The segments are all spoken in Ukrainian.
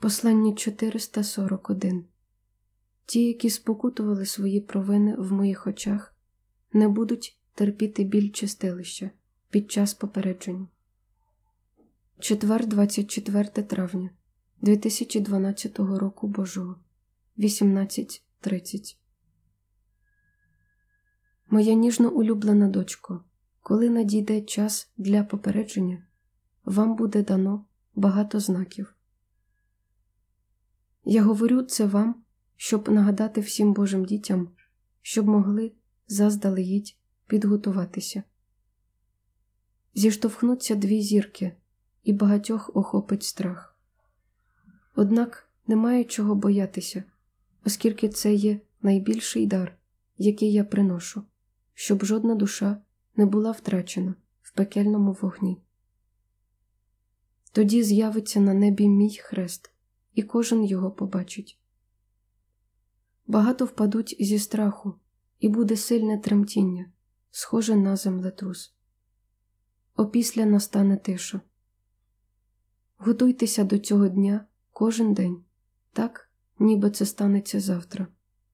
Послання 441. Ті, які спокутували свої провини в моїх очах, не будуть терпіти біль чистилища під час попередження. Четвер, 24 травня 2012 року Божого, 18:30. Моя ніжно улюблена дочко, коли надійде час для попередження, вам буде дано багато знаків. Я говорю це вам, щоб нагадати всім Божим дітям, щоб могли заздалегідь підготуватися. Зіштовхнуться дві зірки, і багатьох охопить страх. Однак немає чого боятися, оскільки це є найбільший дар, який я приношу, щоб жодна душа не була втрачена в пекельному вогні. Тоді з'явиться на небі мій хрест, і кожен його побачить. Багато впадуть зі страху, і буде сильне тремтіння, схоже на землетрус. Опісля настане тиша. Готуйтеся до цього дня кожен день, так, ніби це станеться завтра.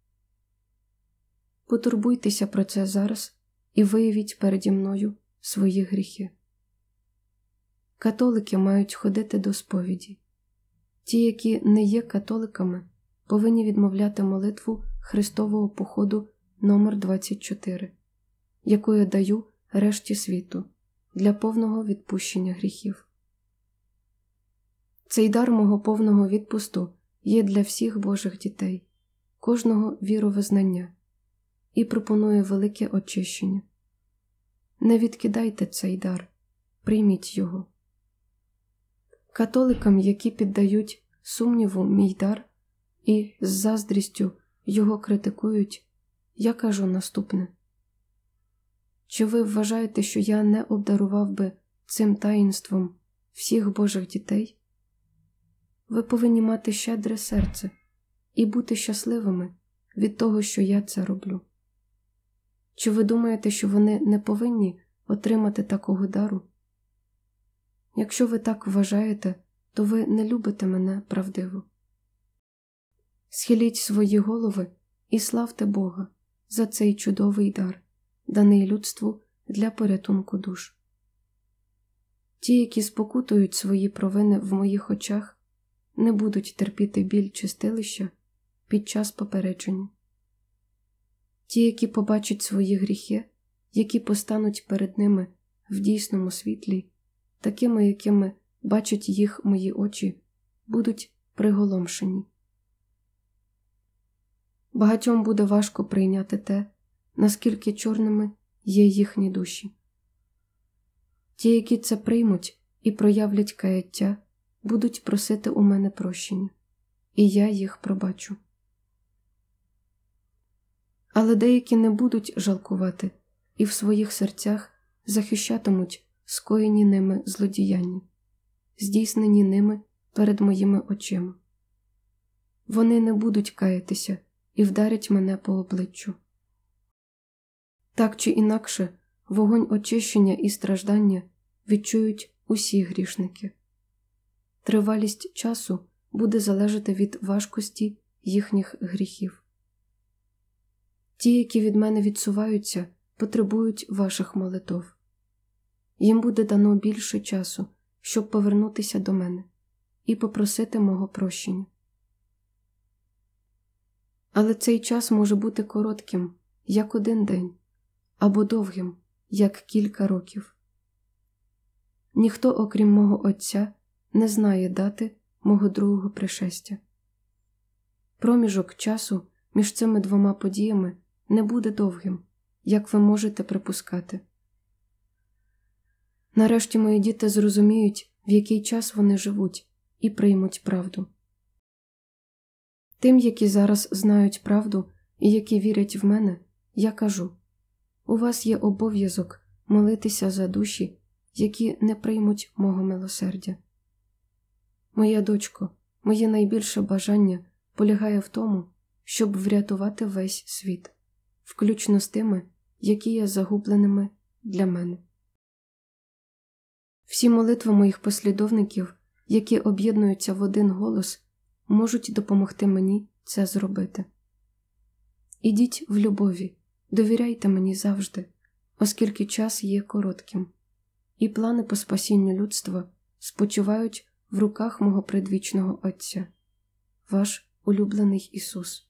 Потурбуйтеся про це зараз і виявіть переді мною свої гріхи. Католики мають ходити до сповіді. Ті, які не є католиками, повинні відмовляти молитву Христового походу номер 24, яку я даю решті світу для повного відпущення гріхів. Цей дар мого повного відпусту є для всіх Божих дітей, кожного віровизнання, і пропонує велике очищення. Не відкидайте цей дар, прийміть його. Католикам, які піддають сумніву мій дар і з заздрістю його критикують, я кажу наступне. Чи ви вважаєте, що я не обдарував би цим таїнством всіх Божих дітей? Ви повинні мати щедре серце і бути щасливими від того, що я це роблю. Чи ви думаєте, що вони не повинні отримати такого дару? Якщо ви так вважаєте, то ви не любите мене правдиво. Схиліть свої голови і славте Бога за цей чудовий дар, даний людству для порятунку душ. Ті, які спокутують свої провини в моїх очах, не будуть терпіти біль чистилища під час попередження. Ті, які побачать свої гріхи, які постануть перед ними в дійсному світлі, такими, якими бачать їх мої очі, будуть приголомшені. Багатьом буде важко прийняти те, наскільки чорними є їхні душі. Ті, які це приймуть і проявлять каяття, будуть просити у мене прощення, і я їх пробачу. Але деякі не будуть жалкувати і в своїх серцях захищатимуть скоєні ними злодіяння, здійснені ними перед моїми очима. Вони не будуть каятися і вдарять мене по обличчю. Так чи інакше, вогонь очищення і страждання відчують усі грішники. Тривалість часу буде залежати від важкості їхніх гріхів. Ті, які від мене відсуваються, потребують ваших молитов. Їм буде дано більше часу, щоб повернутися до мене і попросити мого прощення. Але цей час може бути коротким, як один день, або довгим, як кілька років. Ніхто, окрім мого Отця, не знає дати мого другого пришестя. Проміжок часу між цими двома подіями не буде довгим, як ви можете припускати. Нарешті мої діти зрозуміють, в який час вони живуть, і приймуть правду. Тим, які зараз знають правду і які вірять в мене, я кажу: у вас є обов'язок молитися за душі, які не приймуть мого милосердя. Моя дочко, моє найбільше бажання полягає в тому, щоб врятувати весь світ, включно з тими, які є загубленими для мене. Всі молитви моїх послідовників, які об'єднуються в один голос, можуть допомогти мені це зробити. Ідіть в любові, довіряйте мені завжди, оскільки час є коротким, і плани по спасінню людства спочивають в руках мого предвічного Отця. Ваш улюблений Ісус.